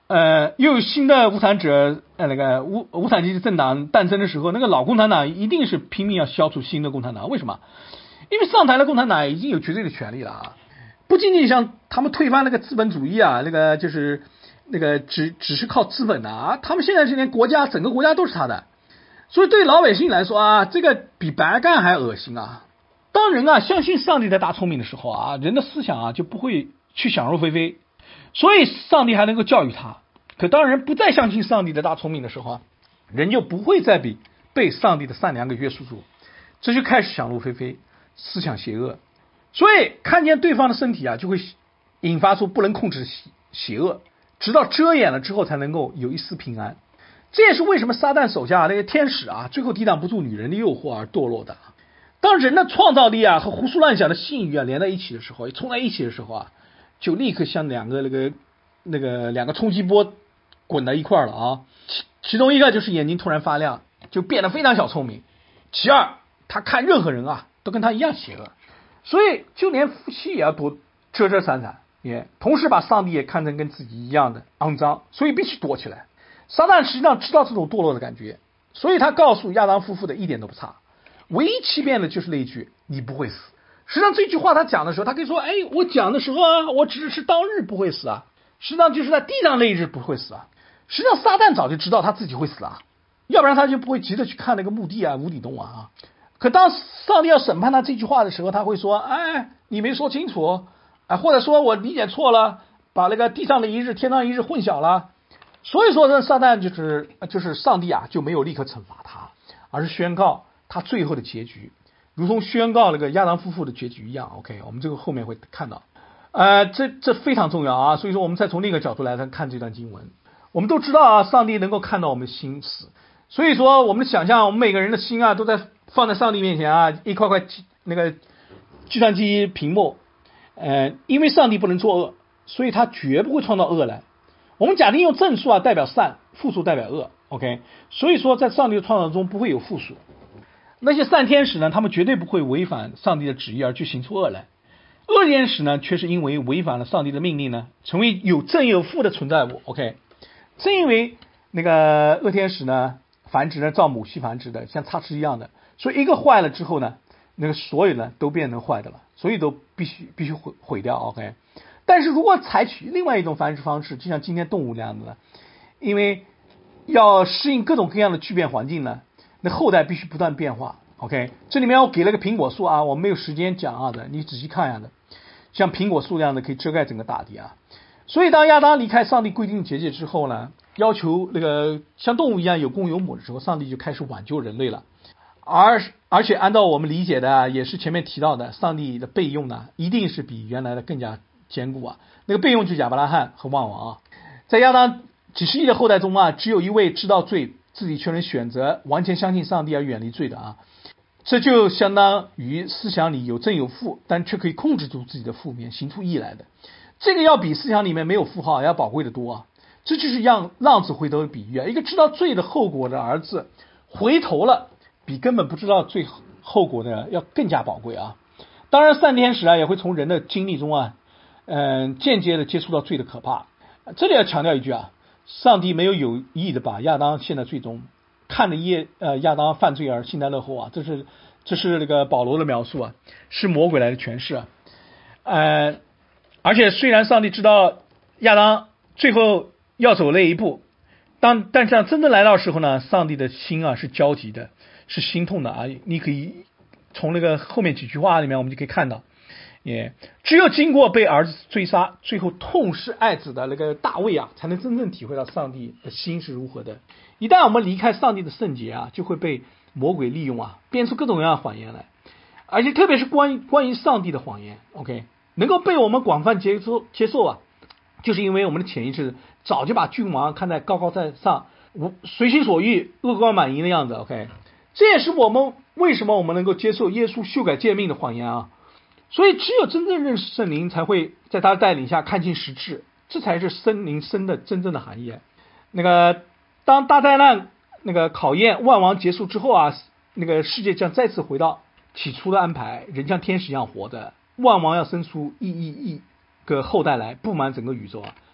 [SPEAKER 2] 又有新的无产者，那个无产阶级政党诞生的时候，那个老共产党一定是拼命要消除新的共产党。为什么？因为上台的共产党已经有绝对的权利了啊，不仅仅像他们推翻那个资本主义啊，那个就是那个只是靠资本的啊，他们现在是连整个国家都是他的，所以对老百姓来说啊，这个比白干还恶心啊。当人啊相信上帝的大聪明的时候啊，人的思想啊就不会去想入非非，所以上帝还能够教育他。可当人不再相信上帝的大聪明的时候啊，人就不会再被上帝的善良给约束住，这就开始想入非非，思想邪恶。所以看见对方的身体啊，就会引发出不能控制的邪恶，直到遮掩了之后才能够有一丝平安。这也是为什么撒旦手下那些天使啊，最后抵挡不住女人的诱惑而堕落的。当人的创造力啊和胡思乱想的性欲啊连在一起的时候，冲在一起的时候啊，就立刻像两个冲击波滚到一块了啊。其中一个就是眼睛突然发亮，就变得非常小聪明。其二，他看任何人啊都跟他一样邪恶，所以就连夫妻也要躲遮闪闪，也同时把上帝也看成跟自己一样的肮脏，所以必须躲起来。撒旦实际上知道这种堕落的感觉，所以他告诉亚当夫妇的一点都不差，唯一欺骗的就是那一句你不会死。实际上这句话他讲的时候，他可以说我讲的时候啊，我只是当日不会死啊，实际上就是在地上那一日不会死啊。实际上撒旦早就知道他自己会死啊，要不然他就不会急着去看那个墓地啊无底洞啊。可当上帝要审判他这句话的时候，他会说你没说清楚或者说我理解错了，把那个地上的一日天上一日混淆了。所以说呢，撒旦就是上帝啊就没有立刻惩罚他，而是宣告他最后的结局，如同宣告那个亚当夫妇的结局一样。 OK， 我们这个后面会看到这非常重要啊。所以说我们再从另一个角度来看这段经文，我们都知道啊，上帝能够看到我们的心思，所以说我们想象我们每个人的心啊都在放在上帝面前啊，一块块那个计算机屏幕，因为上帝不能作恶，所以他绝不会创造恶来。我们假定用正数啊代表善，负数代表恶 ，OK， 所以说在上帝的创造中不会有负数。那些善天使呢，他们绝对不会违反上帝的旨意而去行出恶来。恶天使呢，却是因为违反了上帝的命令呢，成为有正有负的存在物 ，OK。正因为那个恶天使呢，繁殖呢照母系繁殖的，像插翅一样的，所以一个坏了之后呢，那个所有呢都变成坏的了，所以都必须毁掉 ，OK。但是如果采取另外一种繁殖方式，就像今天动物那样的呢，因为要适应各种各样的巨变环境呢，那后代必须不断变化 ，OK。这里面我给了个苹果树啊，我没有时间讲啊的，你仔细看一下的，像苹果树那样的可以遮盖整个大地啊。所以当亚当离开上帝规定的结界之后呢，要求那个像动物一样有公有母的时候，上帝就开始挽救人类了。而且按照我们理解的，也是前面提到的，上帝的备用呢，一定是比原来的更加坚固啊。那个备用就是亚伯拉罕和万王啊。在亚当几十亿的后代中啊，只有一位知道罪，自己却能选择完全相信上帝而远离罪的啊。这就相当于思想里有正有负，但却可以控制住自己的负面，行出义来的。这个要比思想里面没有负号要宝贵的多啊！这就是浪子回头的比喻啊！一个知道罪的后果的儿子回头了，比根本不知道罪后果的要更加宝贵啊！当然，善天使啊也会从人的经历中啊，间接的接触到罪的可怕。这里要强调一句啊，上帝没有意的把亚当陷在罪中，看着亚当犯罪而幸灾乐祸啊！这是那个保罗的描述啊，是魔鬼来的诠释啊，而且虽然上帝知道亚当最后要走那一步，但是真正来到的时候呢，上帝的心啊是焦急的，是心痛的啊！你可以从那个后面几句话里面我们就可以看到，只有经过被儿子追杀，最后痛失爱子的那个大卫啊，才能真正体会到上帝的心是如何的。一旦我们离开上帝的圣洁啊，就会被魔鬼利用啊，编出各种各样的谎言来，而且特别是关于上帝的谎言 ，OK。能够被我们广泛接受啊，就是因为我们的潜意识早就把君王看在高高在上，随心所欲、恶贯满盈的样子。OK， 这也是为什么我们能够接受耶稣修改诫命的谎言啊。所以，只有真正认识圣灵，才会在他的带领下看清实质，这才是圣灵生的真正的含义。那个当大灾难那个考验万王结束之后啊，那个世界将再次回到起初的安排，人像天使一样活着。万王要生出一个后代来，布满整个宇宙啊！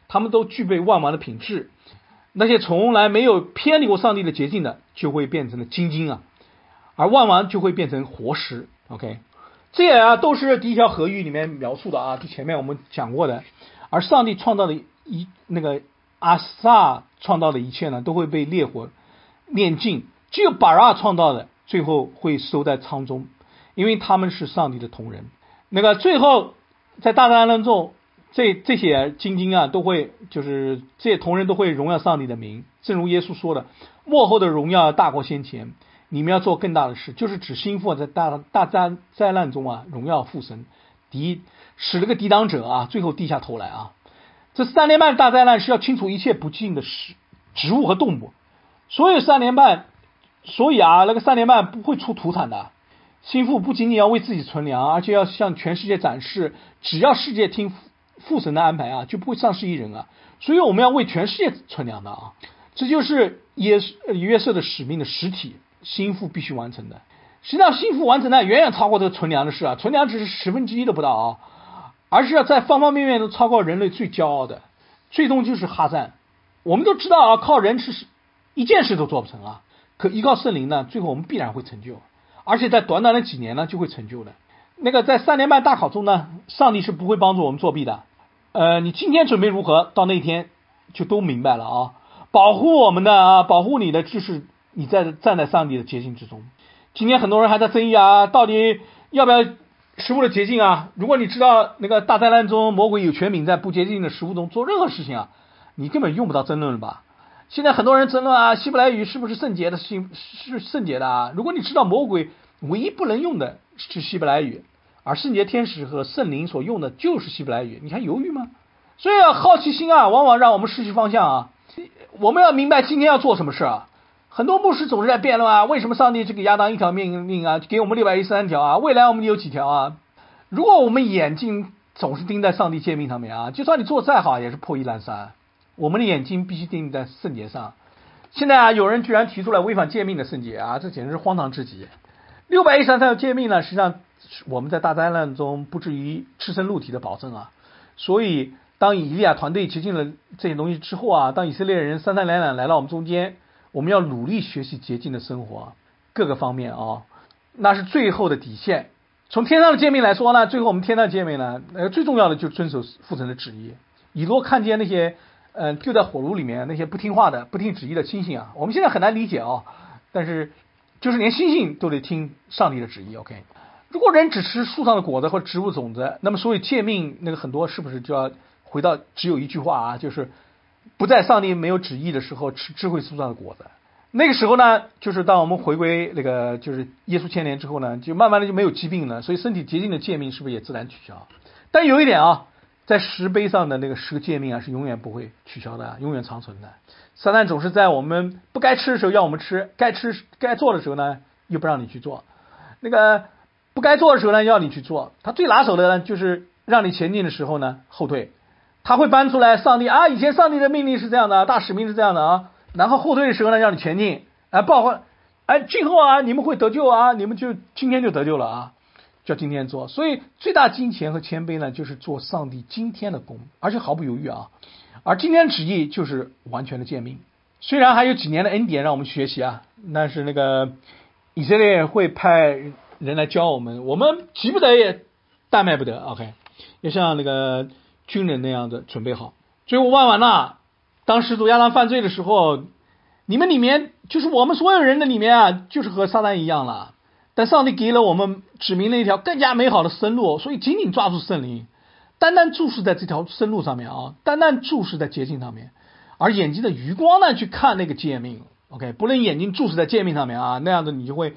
[SPEAKER 1] 他们都具备万王的品质。那些从来没有偏离过上帝的捷径的，就会变成了精金啊，而万王就会变成活石。OK， 这也都是第一条河域里面描述的啊，就前面我们讲过的。而上帝创造的阿萨创造的一切呢，都会被烈火炼尽，只有巴拉创造的最后会收在仓中，因为他们是上帝的同人。最后在大灾难中，这些精金啊，都会就是这些同人都会荣耀上帝的名，正如耶稣说的，末后的荣耀大过先前，你们要做更大的事，就是指心腹在大灾难中啊，荣耀父神，使那个抵挡者啊，最后低下头来啊。这3年半的大灾难是要清除一切不净的植物和动物，所以3年半不会出土产的。心腹不仅仅要为自己存粮，而且要向全世界展示，只要世界听父神的安排啊，就不会丧失一人啊。所以我们要为全世界存粮的啊，这就是约瑟的使命的实体，心腹必须完成的。实际上心腹完成的远远超过这个存粮的事啊，存粮只是1/10都不到啊，而是要在方方面面都超过人类最骄傲的，最终就是哈赞。我们都知道啊，靠人是一件事都做不成啊，可依靠圣灵呢，最后我们必然会成就，而且在短短的几年呢就会成就的。在3年半大考中呢，上帝是不会帮助我们作弊的。你今天准备如何，到那天就都明白了啊。保护我们的啊，保护你的就是你站在上帝的捷径之中。今天很多人还在争议啊，到底要不要食物的捷径啊？如果你知道大灾难中魔鬼有权柄在不洁净的食物中做任何事情啊，你根本用不到争论了吧？现在很多人争论啊，希伯来语是不是圣洁的？是圣洁的啊。如果你知道魔鬼唯一不能用的是希伯来语，而圣洁天使和圣灵所用的就是希伯来语，你还犹豫吗？所以好奇心啊，往往让我们失去方向啊。我们要明白今天要做什么事啊。很多牧师总是在辩论啊，为什么上帝只给亚当一条命令啊，给我们613条啊，未来我们有几条啊？如果我们眼睛总是盯在上帝诫命上面啊，就算你做再好也是破衣烂衫。我们的眼睛必须盯在圣洁上。现在有人居然提出来违反诫命的圣洁啊，这简直是荒唐至极。613条诫命呢，实际上我们在大灾难中不至于赤身露体的保证啊。所以当以利亚团队洁净了这些东西之后啊，当以色列人三三两两来到我们中间，我们要努力学习洁净的生活，各个方面啊，那是最后的底线。从天上的诫命来说呢，最后我们天上的诫命呢，最重要的就是遵守父神的旨意。以诺看见那些丢在火炉里面那些不听话的、不听旨意的猩猩啊，我们现在很难理解啊，但是就是连猩猩都得听上帝的旨意。OK， 如果人只吃树上的果子或者植物种子，那么所以诫命很多是不是就要回到只有一句话啊，就是不在上帝没有旨意的时候吃智慧树上的果子。那个时候呢，就是当我们回归就是耶稣千年之后呢，就慢慢的就没有疾病了，所以身体洁净的诫命是不是也自然取消？但有一点啊，在石碑上的10个诫命啊，是永远不会取消的，永远长存的。撒旦总是在我们不该吃的时候要我们吃，该做的时候呢又不让你去做，不该做的时候呢要你去做。他最拿手的呢就是让你前进的时候呢后退。他会搬出来上帝啊，以前上帝的命令是这样的，大使命是这样的啊，然后后退的时候呢让你前进，今后啊你们会得救啊，你们就今天就得救了啊，就要今天做。所以最大金钱和谦卑呢，就是做上帝今天的工，而且毫不犹豫啊。而今天旨意就是完全的诫命。虽然还有几年的恩典让我们学习啊，但是以色列会派人来教我们，我们急不得也怠慢不得。OK， 要像军人那样的准备好。最后万完了，当始祖亚当犯罪的时候，你们里面就是我们所有人的里面啊，就是和撒旦一样了。但上帝给了我们指明了一条更加美好的生路，所以紧紧抓住圣灵，单单注视在这条生路上面啊，单单注视在捷径上面，而眼睛的余光呢去看那个诫命。OK， 不能眼睛注视在诫命上面啊，那样子你就会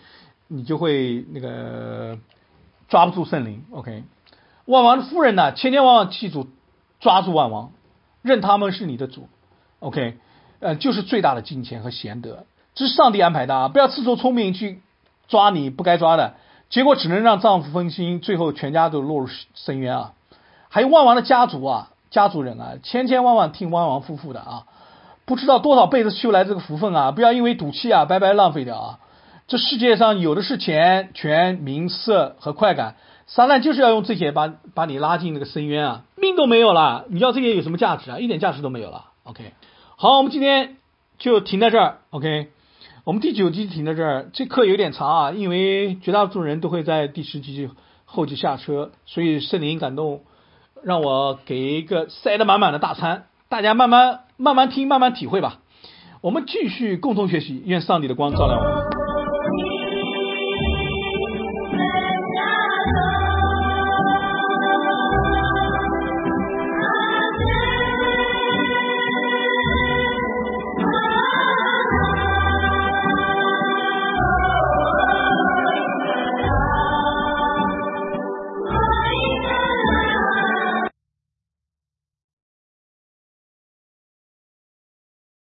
[SPEAKER 1] 抓不住圣灵。OK， 万王的夫人呢，千千万万记住抓住万王，认他们是你的主。OK， 就是最大的金钱和贤德，这是上帝安排的啊！不要自作聪明去抓你不该抓的，结果只能让丈夫分心，最后全家都落入深渊啊！还有万王的家族人啊，千千万万听万王夫妇的啊，不知道多少辈子修来这个福分啊！不要因为赌气啊白白浪费掉啊！ 这世界上有的是钱、权、名、色和快感，撒旦就是要用这些把你拉进那个深渊啊，命都没有了，你要这些有什么价值啊？一点价值都没有了。OK， 好，我们今天就停在这儿。OK， 我们第9集停在这儿，这课有点长啊，因为绝大多数人都会在第10集后期下车，所以圣灵感动，让我给一个塞得满满的大餐，大家慢慢听，慢慢体会吧。我们继续共同学习，愿上帝的光照亮我们。